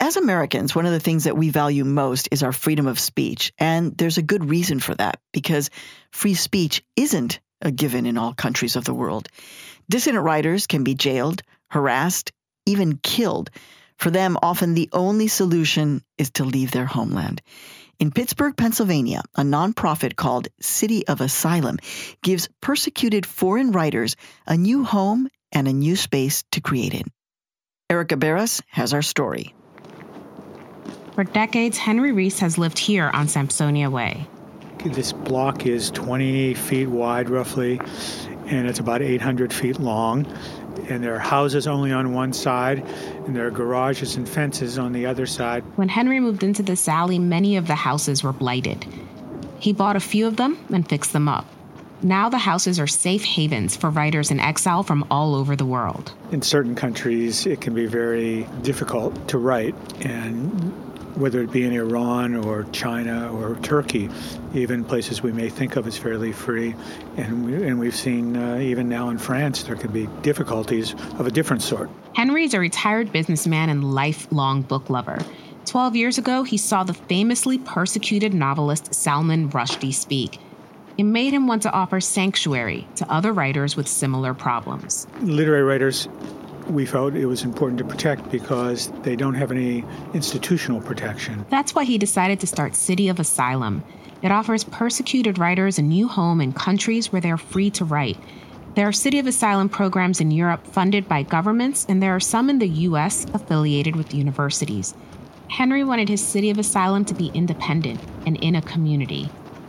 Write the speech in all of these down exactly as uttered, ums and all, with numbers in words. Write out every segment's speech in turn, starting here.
As Americans, one of the things that we value most is our freedom of speech. And there's a good reason for that, because free speech isn't a given in all countries of the world. Dissident writers can be jailed, harassed, even killed. For them, often the only solution is to leave their homeland. In Pittsburgh, Pennsylvania, a nonprofit called City of Asylum gives persecuted foreign writers a new home and a new space to create in. Erica Barras has our story. For decades, Henry Reese has lived here on Sampsonia Way. This block is twenty feet wide, roughly, and it's about eight hundred feet long. And there are houses only on one side, and there are garages and fences on the other side. When Henry moved into this alley, many of the houses were blighted. He bought a few of them and fixed them up. Now the houses are safe havens for writers in exile from all over the world. In certain countries, it can be very difficult to write, and whether it be in Iran or China or Turkey, even places we may think of as fairly free. And, we, and we've seen uh, even now in France, there can be difficulties of a different sort. Henry is a retired businessman and lifelong book lover. Twelve years ago, he saw the famously persecuted novelist Salman Rushdie speak. It made him want to offer sanctuary to other writers with similar problems. Literary writers, we felt it was important to protect because they don't have any institutional protection. That's why he decided to start City of Asylum. It offers persecuted writers a new home in countries where they're free to write. There are City of Asylum programs in Europe funded by governments, and there are some in the U S affiliated with universities. Henry wanted his City of Asylum to be independent and in a community.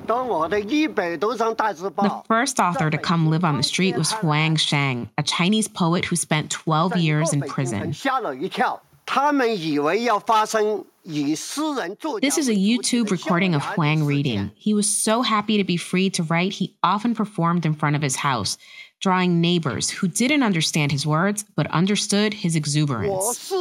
The first author to come live on the street was Huang Shang, a Chinese poet who spent twelve years in prison. This is a YouTube recording of Huang reading. He was so happy to be free to write, he often performed in front of his house, drawing neighbors who didn't understand his words, but understood his exuberance.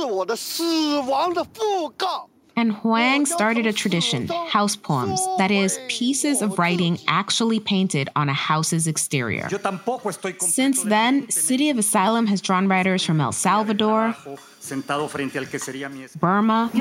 And Huang started a tradition, house poems, that is, pieces of writing actually painted on a house's exterior. Since then, City of Asylum has drawn writers from El Salvador, Burma,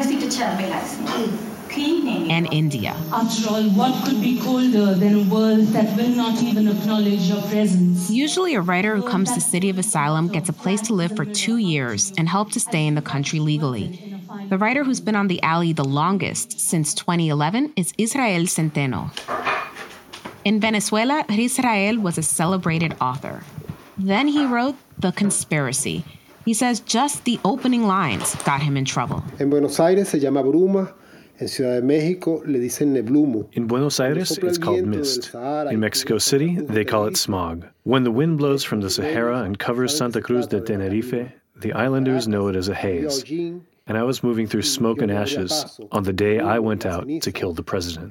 and India. After all, what could be colder than a world that will not even acknowledge your presence? Usually a writer who comes to City of Asylum gets a place to live for two years and help to stay in the country legally. The writer who's been on the alley the longest, since twenty eleven, is Israel Centeno. In Venezuela, Israel was a celebrated author. Then he wrote The Conspiracy. He says just the opening lines got him in trouble. En Buenos Aires se llama bruma. En Ciudad de México le dicen neblumo. In Buenos Aires, it's called mist. In Mexico City, they call it smog. When the wind blows from the Sahara and covers Santa Cruz de Tenerife, the islanders know it as a haze. And I was moving through smoke and ashes on the day I went out to kill the president.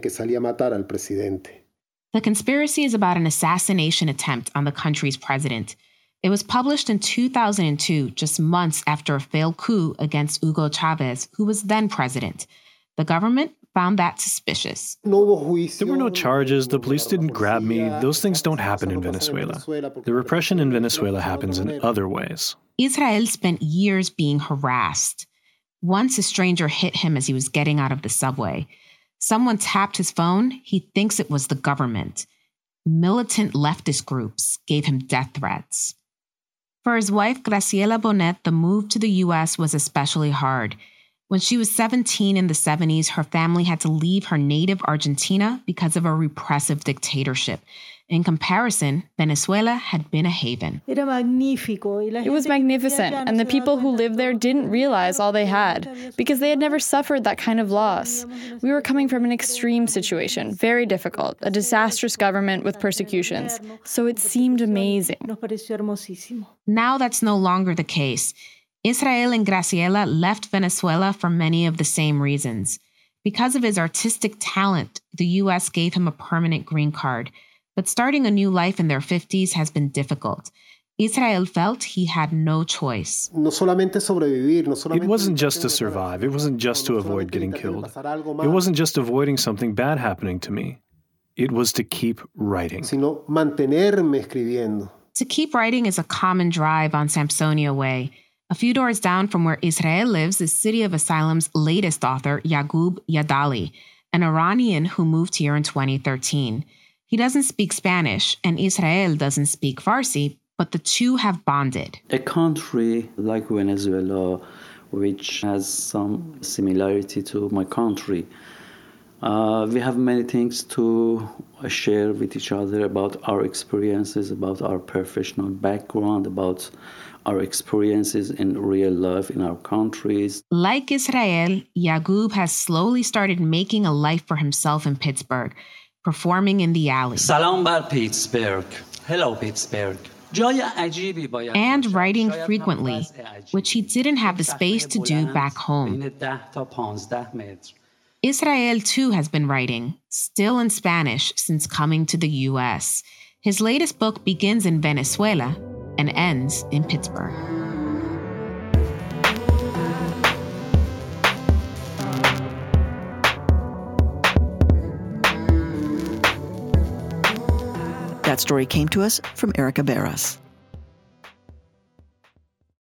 The Conspiracy is about an assassination attempt on the country's president. It was published in two thousand two, just months after a failed coup against Hugo Chavez, who was then president. The government found that suspicious. There were no charges. The police didn't grab me. Those things don't happen in Venezuela. The repression in Venezuela happens in other ways. Israel spent years being harassed. Once a stranger hit him as he was getting out of the subway. Someone tapped his phone. He thinks it was the government. Militant leftist groups gave him death threats. For his wife, Graciela Bonet, the move to the U S was especially hard. When she was seventeen in the seventies, her family had to leave her native Argentina because of a repressive dictatorship. In comparison, Venezuela had been a haven. It was magnificent, and the people who lived there didn't realize all they had, because they had never suffered that kind of loss. We were coming from an extreme situation, very difficult, a disastrous government with persecutions, so it seemed amazing. Now that's no longer the case. Israel and Graciela left Venezuela for many of the same reasons. Because of his artistic talent, the U S gave him a permanent green card. But starting a new life in their fifties has been difficult. Israel felt he had no choice. It wasn't just to survive. It wasn't just to avoid getting killed. It wasn't just avoiding something bad happening to me. It was to keep writing. To keep writing is a common drive on Sampsonia Way. A few doors down from where Israel lives is City of Asylum's latest author, Yagub Yadali, an Iranian who moved here in twenty thirteen. He doesn't speak Spanish, and Israel doesn't speak Farsi, but the two have bonded. A country like Venezuela, which has some similarity to my country, uh, we have many things to share with each other about our experiences, about our professional background, about our experiences in real life in our countries. Like Israel, Yagub has slowly started making a life for himself in Pittsburgh, performing in the alley. Salam bar Pittsburgh. Hello, Pittsburgh. And writing frequently, which he didn't have the space to do back home. Israel, too, has been writing, still in Spanish, since coming to the U S. His latest book begins in Venezuela and ends in Pittsburgh. That story came to us from Erica Barras.